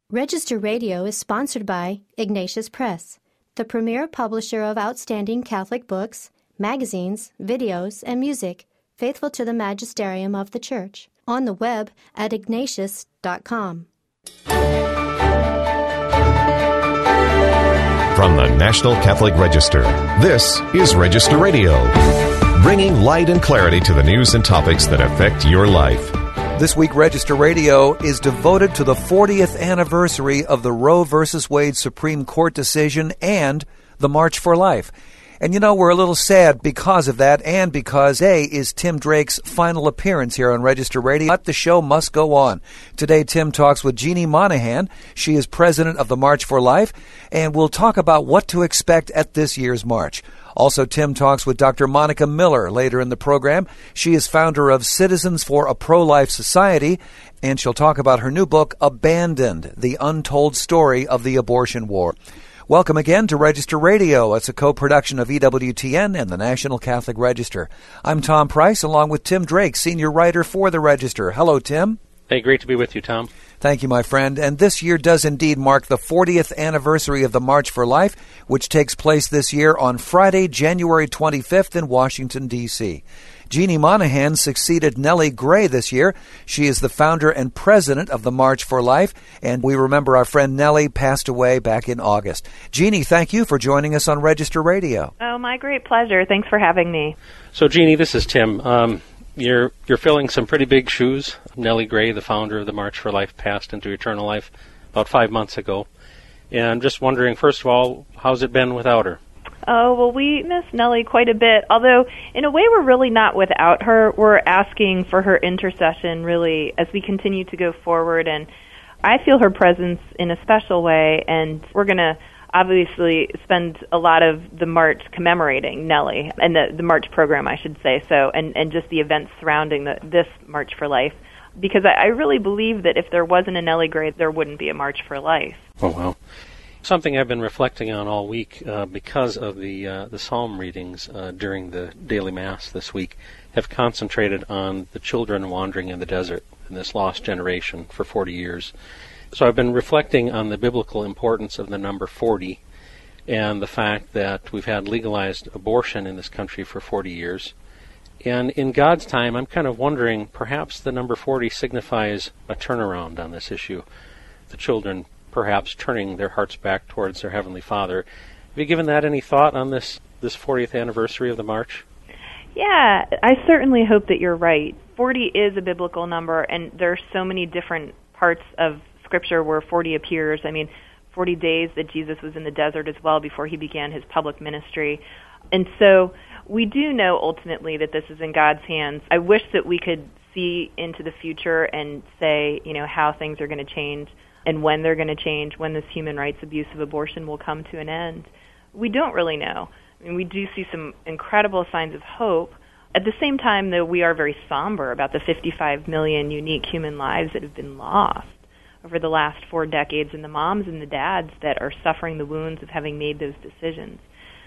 Register Radio is sponsored by Ignatius Press, the premier publisher of outstanding Catholic books, magazines, videos, and music, faithful to the magisterium of the Church. On the web at ignatius.com. From the National Catholic Register, this is Register Radio, bringing light and clarity to the news and topics that affect your life. This week, Register Radio is devoted to the 40th anniversary of the Roe v. Wade Supreme Court decision and the March for Life. And you know, we're a little sad because of that, and because A is Tim Drake's final appearance here on Register Radio. But the show must go on. Today, Tim talks with Jeannie Monahan. She is president of the March for Life, and we'll talk about what to expect at this year's march. Also, Tim talks with Dr. Monica Miller later in the program. She is founder of Citizens for a Pro-Life Society, and she'll talk about her new book, Abandoned, The Untold Story of the Abortion War. Welcome again to Register Radio. It's a co-production of EWTN and the National Catholic Register. I'm Tom Price, along with Tim Drake, senior writer for the Register. Hello, Tim. Hey, great to be with you, Tom. Thank you, my friend. And this year does indeed mark the 40th anniversary of the March for Life, which takes place this year on Friday, January 25th in Washington, D.C. Jeannie Monahan succeeded Nellie Gray this year. She is the founder and president of the March for Life, and we remember our friend Nellie passed away back in August. Jeannie, thank you for joining us on Register Radio. Oh, my great pleasure. Thanks for having me. So, Jeannie, this is Tim. You're filling some pretty big shoes. Nellie Gray, the founder of the March for Life, passed into eternal life about 5 months ago. And I'm just wondering, first of all, how's it been without her? Oh, well, we miss Nellie quite a bit, although in a way we're really not without her. We're asking for her intercession, really, as we continue to go forward, and I feel her presence in a special way, and we're going to obviously spend a lot of the March commemorating Nellie, and the March program, I should say, so, and just the events surrounding this March for Life, because I really believe that if there wasn't a Nellie Gray, there wouldn't be a March for Life. Oh, wow. Something I've been reflecting on all week because of the psalm readings during the daily Mass this week have concentrated on the children wandering in the desert in this lost generation for 40 years. So I've been reflecting on the biblical importance of the number 40 and the fact that we've had legalized abortion in this country for 40 years. And in God's time, I'm kind of wondering, perhaps the number 40 signifies a turnaround on this issue. The children perhaps turning their hearts back towards their Heavenly Father. Have you given that any thought on this 40th anniversary of the March? Yeah, I certainly hope that you're right. 40 is a biblical number, and there are so many different parts of Scripture where 40 appears. I mean, 40 days that Jesus was in the desert as well before he began his public ministry. And so we do know ultimately that this is in God's hands. I wish that we could see into the future and say, how things are going to change and when they're going to change, when this human rights abuse of abortion will come to an end. We don't really know. I mean, we do see some incredible signs of hope. At the same time, though, we are very somber about the 55 million unique human lives that have been lost over the last 4 decades, and the moms and the dads that are suffering the wounds of having made those decisions.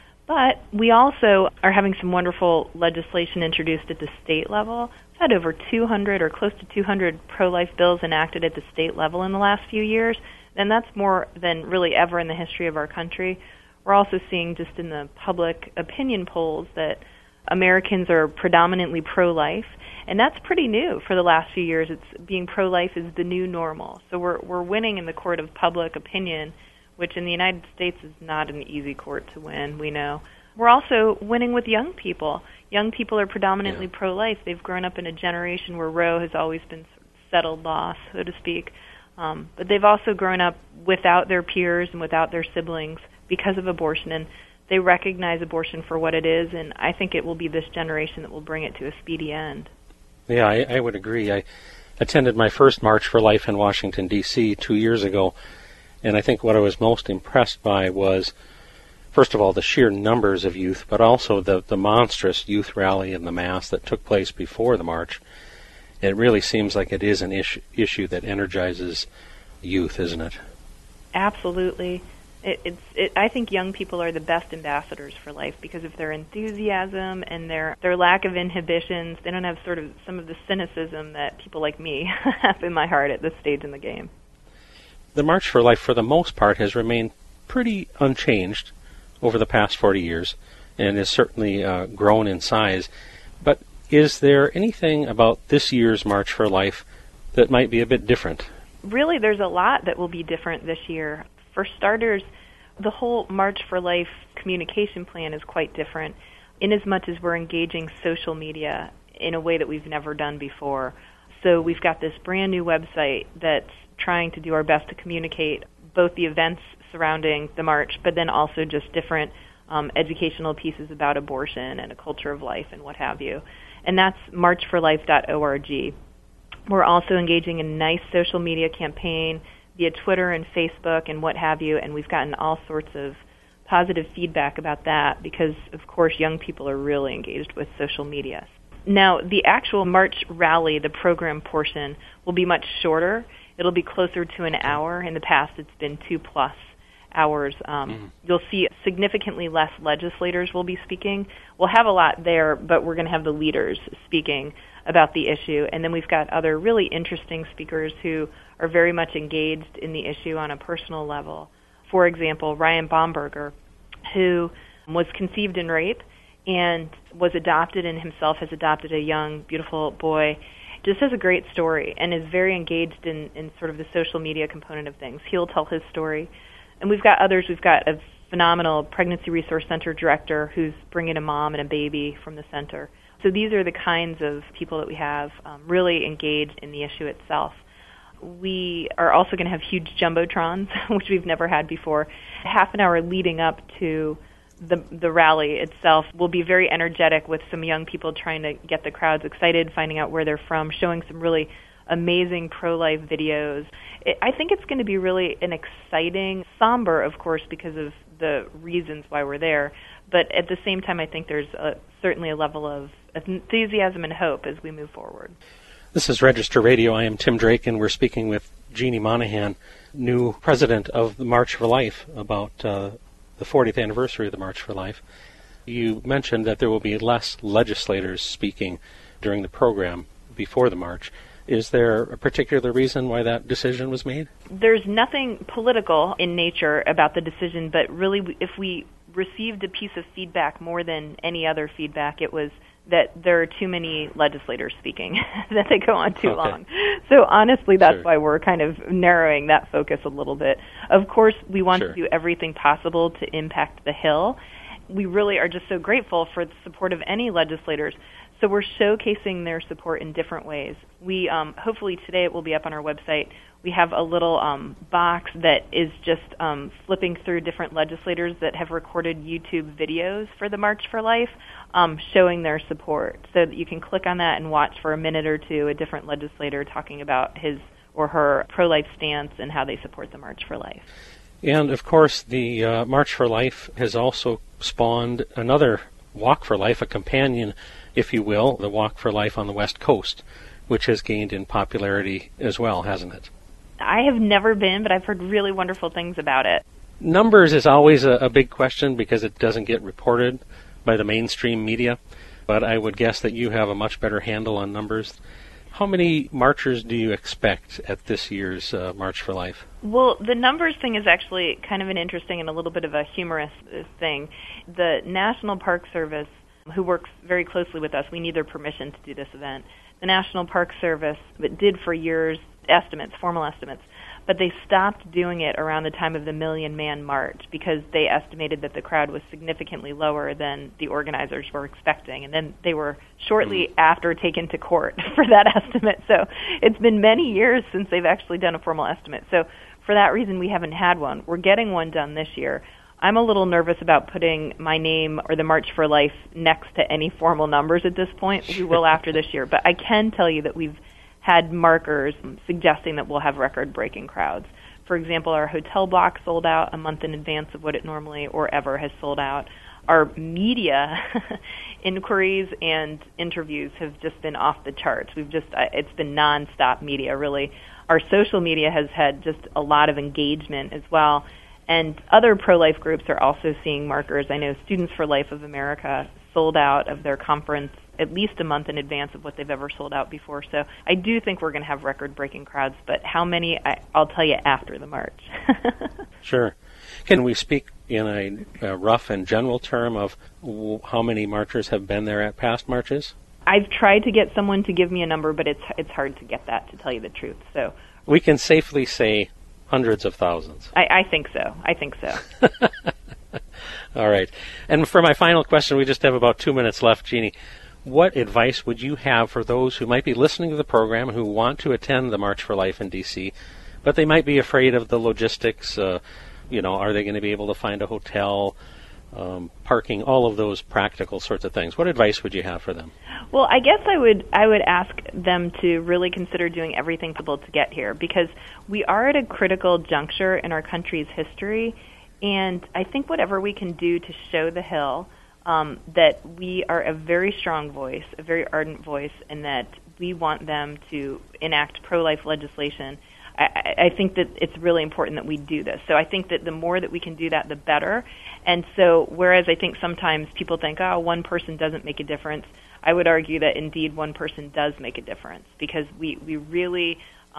But we also are having some wonderful legislation introduced at the state level. We've had over 200 or close to 200 pro-life bills enacted at the state level in the last few years, and that's more than really ever in the history of our country. We're also seeing just in the public opinion polls that Americans are predominantly pro-life, and that's pretty new for the last few years. It's being pro-life is the new normal. So we're winning in the court of public opinion, which in the United States is not an easy court to win, we know. We're also winning with young people. Young people are predominantly pro-life. They've grown up in a generation where Roe has always been settled law, so to speak. But they've also grown up without their peers and without their siblings because of abortion, and they recognize abortion for what it is, and I think it will be this generation that will bring it to a speedy end. Yeah, I would agree. I attended my first March for Life in Washington, D.C. 2 years ago, and I think what I was most impressed by was, first of all, the sheer numbers of youth, but also the monstrous youth rally and the Mass that took place before the March. It really seems like it is an issue that energizes youth, isn't it? Absolutely. I think young people are the best ambassadors for life because of their enthusiasm and their lack of inhibitions. They don't have sort of some of the cynicism that people like me have in my heart at this stage in the game. The March for Life, for the most part, has remained pretty unchanged over the past 40 years and has certainly grown in size. But is there anything about this year's March for Life that might be a bit different? Really, there's a lot that will be different this year. For starters, the whole March for Life communication plan is quite different, inasmuch as we're engaging social media in a way that we've never done before. So we've got this brand new website that's trying to do our best to communicate both the events surrounding the march, but then also just different educational pieces about abortion and a culture of life and what have you. And that's marchforlife.org. We're also engaging in a nice social media campaign via Twitter and Facebook and what have you, and we've gotten all sorts of positive feedback about that because, of course, young people are really engaged with social media. Now, the actual March rally, the program portion, will be much shorter. It'll be closer to an hour. In the past, it's been 2+ hours. You'll see significantly less legislators will be speaking. We'll have a lot there, but we're going to have the leaders speaking about the issue. And then we've got other really interesting speakers who are very much engaged in the issue on a personal level. For example, Ryan Baumberger, who was conceived in rape and was adopted and himself has adopted a young, beautiful boy, just has a great story and is very engaged in sort of the social media component of things. He'll tell his story. And we've got others. We've got a phenomenal Pregnancy Resource Center director who's bringing a mom and a baby from the center. So these are the kinds of people that we have really engaged in the issue itself. We are also going to have huge jumbotrons, which we've never had before. Half an hour leading up to the rally itself will be very energetic with some young people trying to get the crowds excited, finding out where they're from, showing some really amazing pro-life videos. I think it's going to be really an exciting, somber, of course, because of the reasons why we're there, but at the same time I think there's certainly a level of enthusiasm and hope as we move forward. This is Register Radio. I am Tim Drake, and we're speaking with Jeannie Monahan, new president of the March for Life, about the 40th anniversary of the March for Life. You mentioned that there will be less legislators speaking during the program before the march. Is there a particular reason why that decision was made? There's nothing political in nature about the decision, but really if we received a piece of feedback more than any other feedback, it was that there are too many legislators speaking, that they go on too long. So honestly, that's why we're kind of narrowing that focus a little bit. Of course, we want to do everything possible to impact the Hill. We really are just so grateful for the support of any legislators. So we're showcasing their support in different ways. We hopefully today it will be up on our website. We have a little box that is just flipping through different legislators that have recorded YouTube videos for the March for Life, showing their support. So that you can click on that and watch for a minute or two a different legislator talking about his or her pro-life stance and how they support the March for Life. And of course, the March for Life has also spawned another Walk for Life, a companion, if you will, the Walk for Life on the West Coast, which has gained in popularity as well, hasn't it? I have never been, but I've heard really wonderful things about it. Numbers is always a big question because it doesn't get reported by the mainstream media, but I would guess that you have a much better handle on numbers. How many marchers do you expect at this year's March for Life? Well, the numbers thing is actually kind of an interesting and a little bit of a humorous thing. The National Park Service, who works very closely with us, we need their permission to do this event. The National Park Service did for years estimates, formal estimates, but they stopped doing it around the time of the Million Man March because they estimated that the crowd was significantly lower than the organizers were expecting, and then they were shortly after taken to court for that estimate. So it's been many years since they've actually done a formal estimate. So for that reason, we haven't had one. We're getting one done this year. I'm a little nervous about putting my name or the March for Life next to any formal numbers at this point. We will after this year, but I can tell you that we've had markers suggesting that we'll have record-breaking crowds. For example, our hotel block sold out a month in advance of what it normally or ever has sold out. Our media inquiries and interviews have just been off the charts. It's been nonstop media, really. Our social media has had just a lot of engagement as well. And other pro-life groups are also seeing markers. I know Students for Life of America sold out of their conference at least a month in advance of what they've ever sold out before. So I do think we're going to have record-breaking crowds, but how many, I'll tell you after the march. Sure. Can we speak in a rough and general term of how many marchers have been there at past marches? I've tried to get someone to give me a number, but it's hard to get that, to tell you the truth. So we can safely say hundreds of thousands. I think so. All right. And for my final question, we just have about 2 minutes left, Jeannie. What advice would you have for those who might be listening to the program who want to attend the March for Life in D.C., but they might be afraid of the logistics? Are they going to be able to find a hotel, parking, all of those practical sorts of things? What advice would you have for them? Well, I guess I would ask them to really consider doing everything possible to get here, because we are at a critical juncture in our country's history, and I think whatever we can do to show the Hill that we are a very strong voice, a very ardent voice, and that we want them to enact pro-life legislation, I think that it's really important that we do this. So I think that the more that we can do that, the better. And so whereas I think sometimes people think, one person doesn't make a difference, I would argue that indeed one person does make a difference, because we really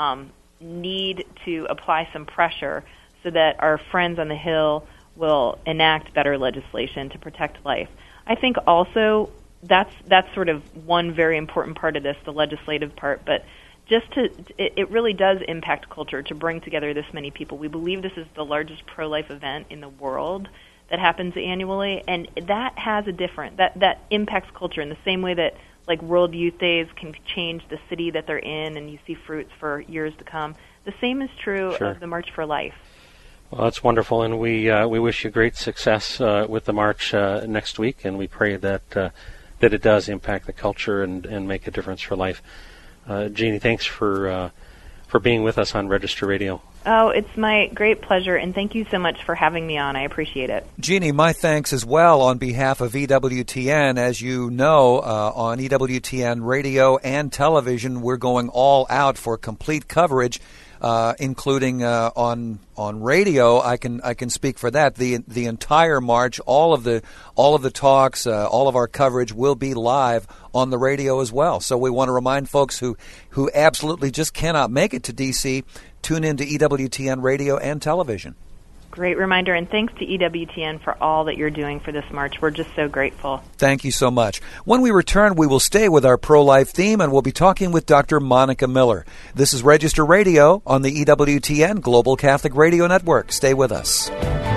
need to apply some pressure so that our friends on the Hill will enact better legislation to protect life. I think also that's sort of one very important part of this, the legislative part, but it really does impact culture to bring together this many people. We believe this is the largest pro-life event in the world that happens annually, and that has a different, that impacts culture in the same way that like World Youth Days can change the city that they're in and you see fruits for years to come. The same is true Sure. of the March for Life. Well, that's wonderful, and we wish you great success with the march next week, and we pray that it does impact the culture and make a difference for life. Jeannie, thanks for being with us on Register Radio. Oh, it's my great pleasure, and thank you so much for having me on. I appreciate it. Jeannie, my thanks as well on behalf of EWTN. As you know, on EWTN radio and television, we're going all out for complete coverage, including on radio. I can speak for that. The entire march, all of the talks, all of our coverage will be live on the radio as well. So we want to remind folks who absolutely just cannot make it to D.C., tune in to EWTN radio and television. Great reminder, and thanks to EWTN for all that you're doing for this march. We're just so grateful. Thank you so much. When we return, we will stay with our pro-life theme, and we'll be talking with Dr. Monica Miller. This is Register Radio on the EWTN Global Catholic Radio Network. Stay with us.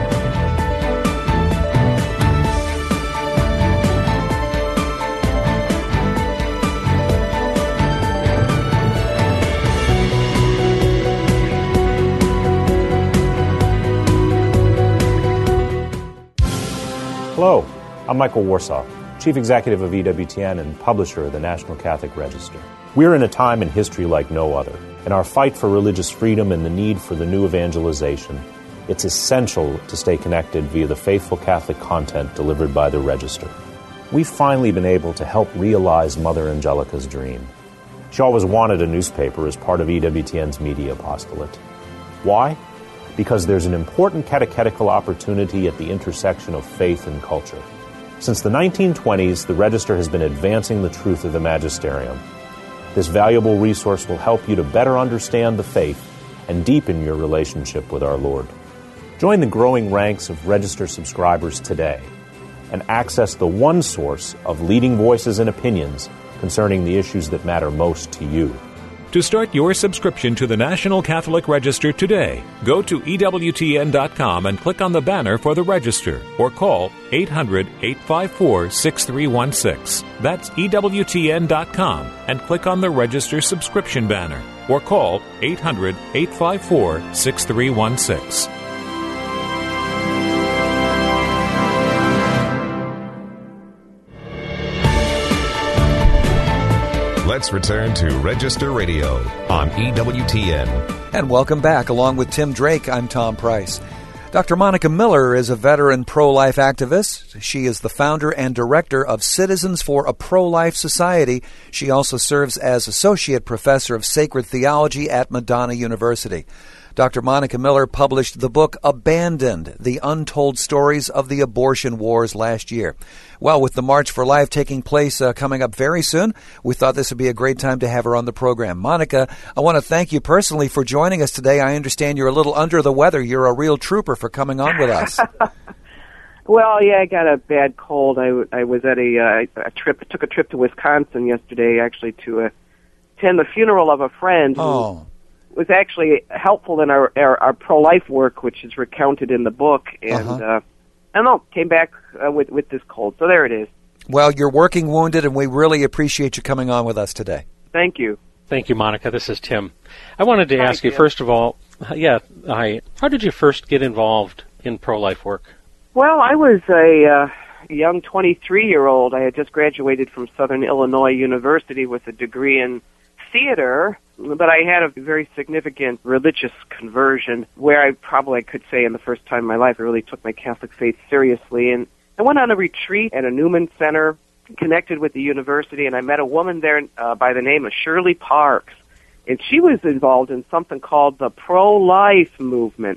Hello, I'm Michael Warsaw, Chief Executive of EWTN and publisher of the National Catholic Register. We're in a time in history like no other. In our fight for religious freedom and the need for the new evangelization, it's essential to stay connected via the faithful Catholic content delivered by the Register. We've finally been able to help realize Mother Angelica's dream. She always wanted a newspaper as part of EWTN's media apostolate. Why? Because there's an important catechetical opportunity at the intersection of faith and culture. Since the 1920s, the Register has been advancing the truth of the magisterium. This valuable resource will help you to better understand the faith and deepen your relationship with our Lord. Join the growing ranks of Register subscribers today and access the one source of leading voices and opinions concerning the issues that matter most to you. To start your subscription to the National Catholic Register today, go to EWTN.com and click on the banner for the Register, or call 800-854-6316. That's EWTN.com, and click on the Register subscription banner, or call 800-854-6316. Let's return to Register Radio on EWTN. And welcome back. Along with Tim Drake, I'm Tom Price. Dr. Monica Miller is a veteran pro-life activist. She is the founder and director of Citizens for a Pro-Life Society. She also serves as associate professor of sacred theology at Madonna University. Dr. Monica Miller published the book Abandoned, The Untold Stories of the Abortion Wars last year. Well, with the March for Life taking place coming up very soon, we thought this would be a great time to have her on the program. Monica, I want to thank you personally for joining us today. I understand you're a little under the weather. You're a real trooper for coming on with us. Well, yeah, I got a bad cold. I was at a took a trip to Wisconsin yesterday, actually, to attend the funeral of a friend who was actually helpful in our pro-life work, which is recounted in the book. And I don't know, came back with this cold. So there it is. Well, you're working wounded, and we really appreciate you coming on with us today. Thank you. Thank you, Monica. This is Tim. I wanted to ask you, first of all, how did you first get involved in pro-life work? Well, I was a young 23-year-old. I had just graduated from Southern Illinois University with a degree in theater, but I had a very significant religious conversion where I probably could say in the first time in my life I really took my Catholic faith seriously. And I went on a retreat at a Newman Center, connected with the university, and I met a woman there by the name of Shirley Parks. And she was involved in something called the pro-life movement.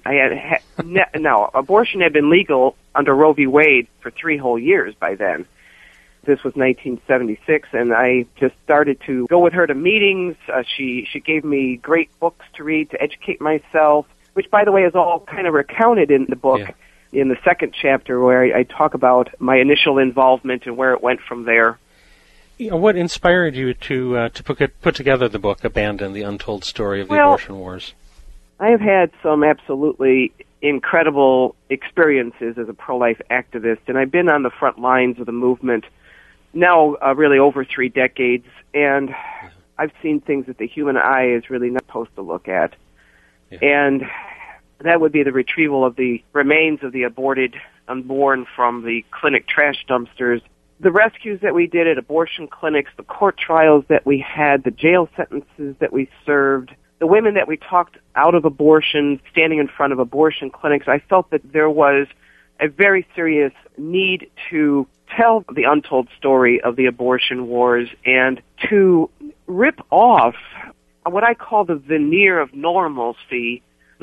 Now, abortion had been legal under Roe v. Wade for 3 whole years by then. This was 1976, and I just started to go with her to meetings. She gave me great books to read to educate myself, which, by the way, is all kind of recounted in the book in the second chapter, where I talk about my initial involvement and where it went from there. What inspired you to put together the book Abandoned, The Untold Story of the Abortion Wars? I have had some absolutely incredible experiences as a pro-life activist, and I've been on the front lines of the movement now really over 3 decades, and I've seen things that the human eye is really not supposed to look at. Yeah. And that would be the retrieval of the remains of the aborted unborn from the clinic trash dumpsters, the rescues that we did at abortion clinics, the court trials that we had, the jail sentences that we served, the women that we talked out of abortion, standing in front of abortion clinics. I felt that there was a very serious need to tell the untold story of the abortion wars and to rip off what I call the veneer of normalcy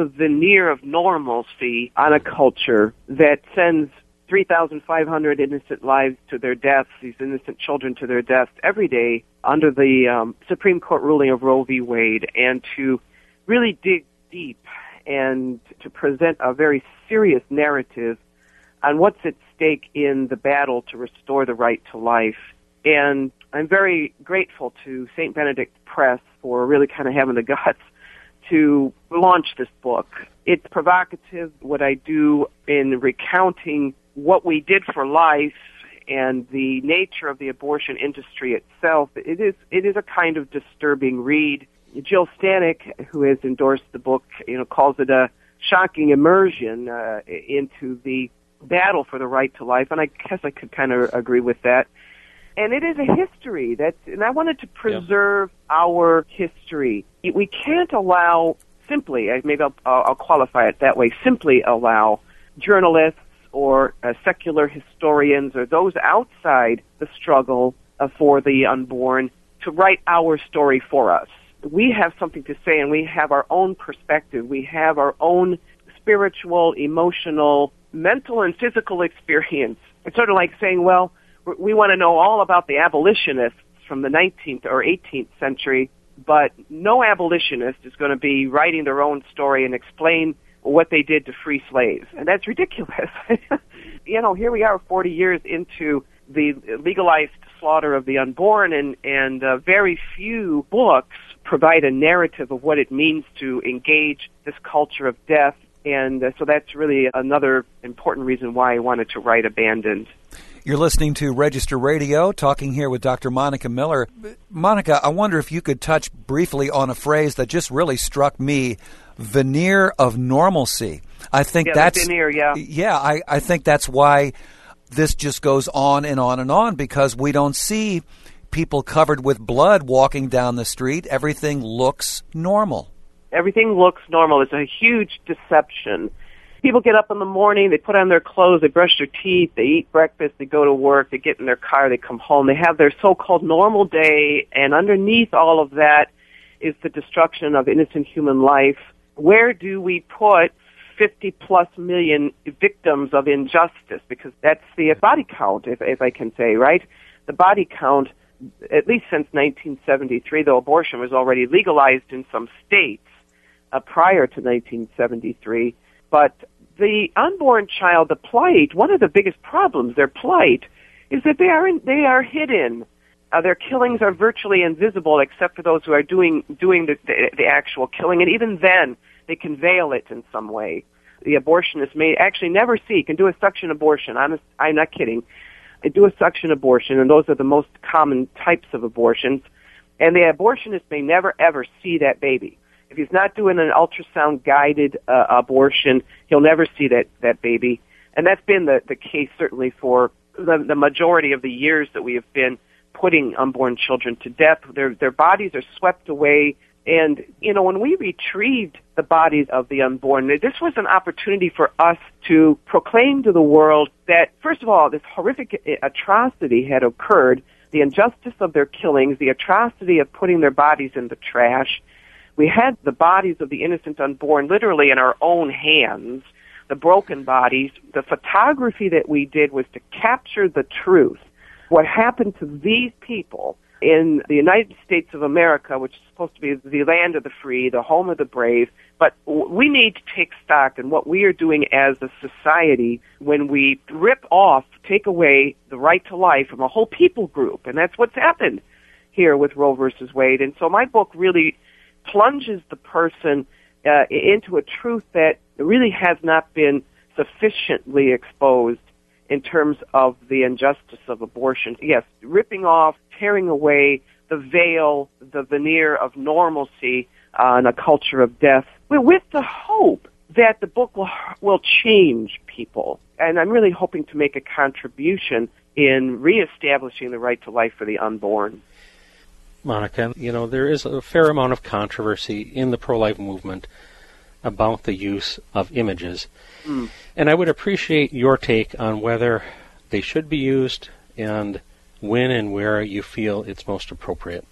on a culture that sends 3,500 innocent lives to their deaths, these innocent children to their deaths every day under the Supreme Court ruling of Roe v. Wade, and to really dig deep and to present a very serious narrative on what's at stake in the battle to restore the right to life. And I'm very grateful to St. Benedict Press for really kind of having the guts to launch this book. It's provocative, what I do in recounting what we did for life and the nature of the abortion industry itself. It is a kind of disturbing read. Jill Stanek, who has endorsed the book, calls it a shocking immersion into the battle for the right to life, and I guess I could kind of agree with that. And it is a history and I wanted to preserve our history. We can't allow maybe I'll qualify it that way, simply allow journalists or secular historians or those outside the struggle for the unborn to write our story for us. We have something to say, and we have our own perspective. We have our own spiritual, emotional, mental, and physical experience. It's sort of like saying, well, we want to know all about the abolitionists from the 19th or 18th century, but no abolitionist is going to be writing their own story and explain what they did to free slaves. And that's ridiculous. Here we are 40 years into the legalized slaughter of the unborn, and very few books provide a narrative of what it means to engage this culture of death. And so that's really another important reason why I wanted to write Abandoned. You're listening to Register Radio, talking here with Dr. Monica Miller. Monica, I wonder if you could touch briefly on a phrase that just really struck me, veneer of normalcy. I think that's veneer, I think that's why this just goes on and on and on, because we don't see people covered with blood walking down the street. Everything looks normal. Everything looks normal. It's a huge deception. People get up in the morning, they put on their clothes, they brush their teeth, they eat breakfast, they go to work, they get in their car, they come home, they have their so-called normal day, and underneath all of that is the destruction of innocent human life, where do we put 50-plus million victims of injustice? Because that's the body count, if I can say, right? The body count, at least since 1973, though abortion was already legalized in some states prior to 1973. But the unborn child, the plight, one of the biggest problems, their plight, is that they are hidden. Their killings are virtually invisible except for those who are doing the actual killing, and even then they can veil it in some way. The abortionist may actually never see, can do a suction abortion. I'm not kidding. They do a suction abortion, and those are the most common types of abortions. And the abortionist may never, ever see that baby. If he's not doing an ultrasound-guided abortion, he'll never see that baby. And that's been the case certainly for the majority of the years that we have been putting unborn children to death. Their bodies are swept away. And, when we retrieved the bodies of the unborn, this was an opportunity for us to proclaim to the world that, first of all, this horrific atrocity had occurred, the injustice of their killings, the atrocity of putting their bodies in the trash. We had the bodies of the innocent unborn literally in our own hands, the broken bodies. The photography that we did was to capture the truth. What happened to these people in the United States of America, which is supposed to be the land of the free, the home of the brave. But we need to take stock in what we are doing as a society when we take away the right to life from a whole people group. And that's what's happened here with Roe versus Wade. And so my book really plunges the person into a truth that really has not been sufficiently exposed in terms of the injustice of abortion. Yes, ripping off, tearing away the veil, the veneer of normalcy in a culture of death, with the hope that the book will change people. And I'm really hoping to make a contribution in reestablishing the right to life for the unborn. Monica, there is a fair amount of controversy in the pro-life movement about the use of images. And I would appreciate your take on whether they should be used and when and where you feel it's most appropriate.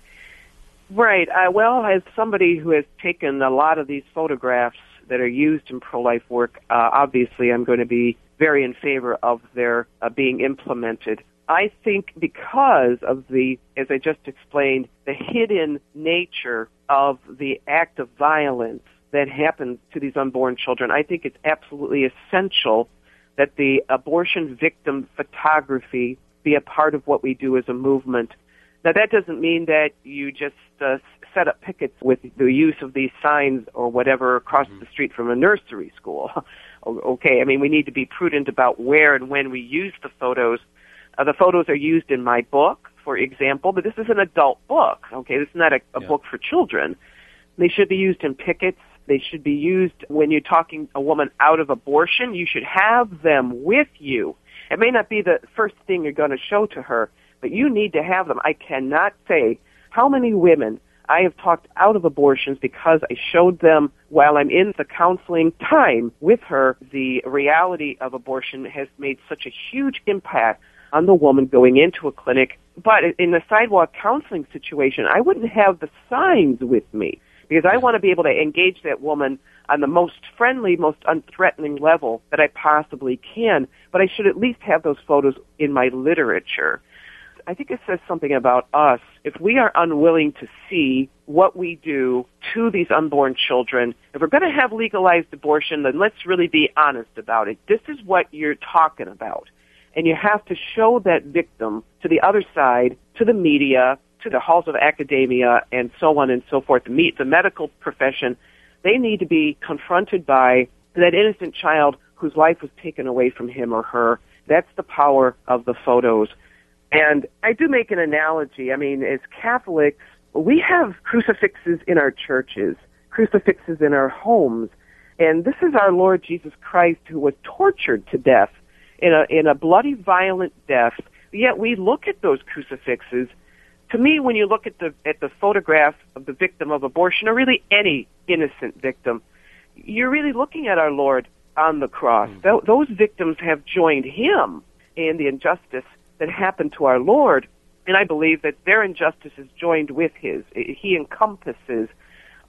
Right. Well, as somebody who has taken a lot of these photographs that are used in pro-life work, obviously I'm going to be very in favor of their being implemented. I think because of as I just explained, the hidden nature of the act of violence that happens to these unborn children, I think it's absolutely essential that the abortion victim photography be a part of what we do as a movement. Now, that doesn't mean that you just set up pickets with the use of these signs or whatever across the street from a nursery school. Okay, I mean, we need to be prudent about where and when we use the photos. The photos are used in my book, for example, but this is an adult book. Okay, this is not a book for children. They should be used in pickets. They should be used when you're talking a woman out of abortion. You should have them with you. It may not be the first thing you're going to show to her, but you need to have them. I cannot say how many women I have talked out of abortions because I showed them while I'm in the counseling time with her. The reality of abortion has made such a huge impact on the woman going into a clinic. But in the sidewalk counseling situation, I wouldn't have the signs with me because I want to be able to engage that woman on the most friendly, most unthreatening level that I possibly can. But I should at least have those photos in my literature. I think it says something about us. If we are unwilling to see what we do to these unborn children, if we're going to have legalized abortion, then let's really be honest about it. This is what you're talking about. And you have to show that victim to the other side, to the media, to the halls of academia, and so on and so forth. The medical profession, they need to be confronted by that innocent child whose life was taken away from him or her. That's the power of the photos. And I do make an analogy. I mean, as Catholics, we have crucifixes in our churches, crucifixes in our homes. And this is our Lord Jesus Christ who was tortured to death in a bloody, violent death. Yet we look at those crucifixes. To me, when you look at the photograph of the victim of abortion, or really any innocent victim, you're really looking at our Lord on the cross. Those victims have joined him in the injustice that happened to our Lord, and I believe that their injustice is joined with his. He encompasses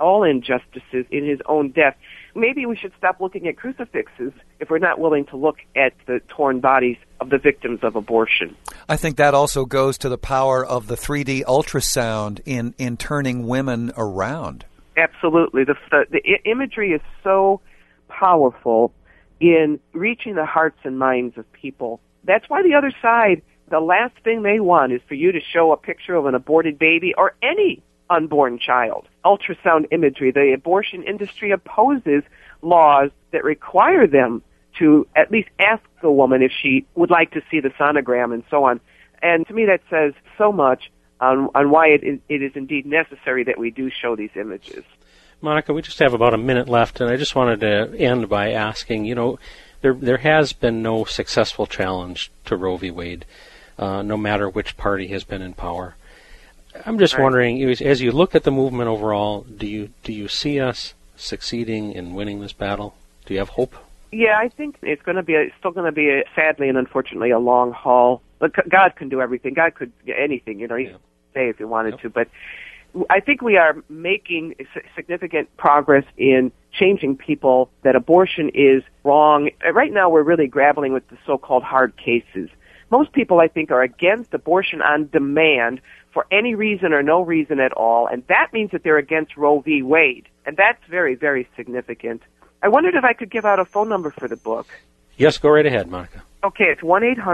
all injustices in his own death. Maybe we should stop looking at crucifixes if we're not willing to look at the torn bodies of the victims of abortion. I think that also goes to the power of the 3D ultrasound in turning women around. Absolutely. The imagery is so powerful in reaching the hearts and minds of people. That's why the other side, the last thing they want is for you to show a picture of an aborted baby or any unborn child. Ultrasound imagery. The abortion industry opposes laws that require them to at least ask the woman if she would like to see the sonogram and so on. And to me that says so much on why it is indeed necessary that we do show these images. Monica, we just have about a minute left, and I just wanted to end by asking, there has been no successful challenge to Roe v. Wade, no matter which party has been in power. I'm just wondering, as you look at the movement overall, do you see us succeeding in winning this battle? Do you have hope? Yeah, I think it's still going to be, sadly and unfortunately, a long haul. But God can do everything. God could do anything, He could say if He wanted to. But I think we are making significant progress in changing people that abortion is wrong. Right now, we're really grappling with the so-called hard cases. Most people, I think, are against abortion on demand for any reason or no reason at all, and that means that they're against Roe v. Wade, and that's very, very significant. I wondered if I could give out a phone number for the book. Yes, go right ahead, Monica. Okay, it's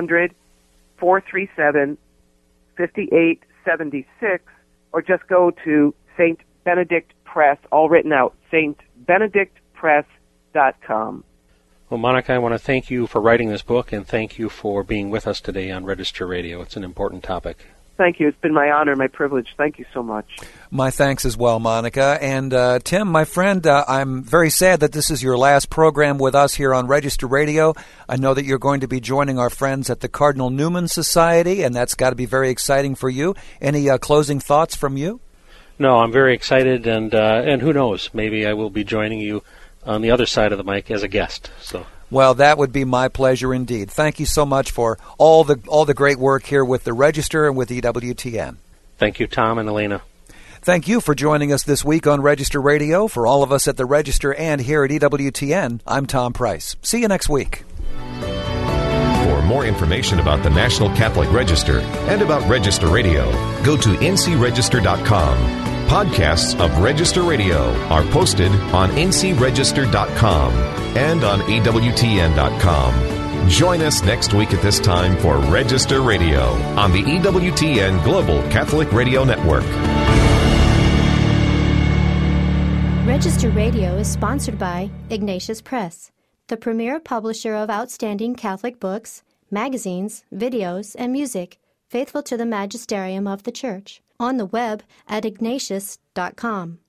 1-800-437-5876, or just go to St. Benedict Press, all written out, stbenedictpress.com. Well, Monica, I want to thank you for writing this book, and thank you for being with us today on Register Radio. It's an important topic. Thank you. It's been my honor, my privilege. Thank you so much. My thanks as well, Monica. And Tim, my friend, I'm very sad that this is your last program with us here on Register Radio. I know that you're going to be joining our friends at the Cardinal Newman Society, and that's got to be very exciting for you. Any closing thoughts from you? No, I'm very excited, and who knows, maybe I will be joining you on the other side of the mic as a guest. So. Well, that would be my pleasure indeed. Thank you so much for all the great work here with the Register and with EWTN. Thank you, Tom and Elena. Thank you for joining us this week on Register Radio. For all of us at the Register and here at EWTN, I'm Tom Price. See you next week. For more information about the National Catholic Register and about Register Radio, go to ncregister.com. Podcasts of Register Radio are posted on ncregister.com and on EWTN.com. Join us next week at this time for Register Radio on the EWTN Global Catholic Radio Network. Register Radio is sponsored by Ignatius Press, the premier publisher of outstanding Catholic books, magazines, videos, and music, faithful to the magisterium of the Church. On the web at ignatius.com.